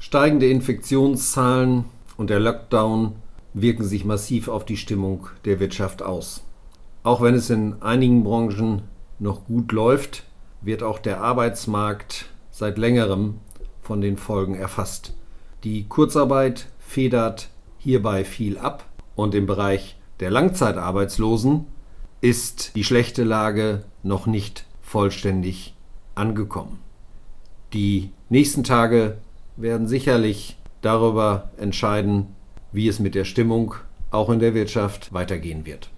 Steigende Infektionszahlen und der Lockdown wirken sich massiv auf die Stimmung der Wirtschaft aus. Auch wenn es in einigen Branchen noch gut läuft, wird auch der Arbeitsmarkt seit längerem von den Folgen erfasst. Die Kurzarbeit federt hierbei viel ab und im Bereich der Langzeitarbeitslosen ist die schlechte Lage noch nicht vollständig angekommen. Die nächsten Tage werden sicherlich darüber entscheiden, wie es mit der Stimmung auch in der Wirtschaft weitergehen wird.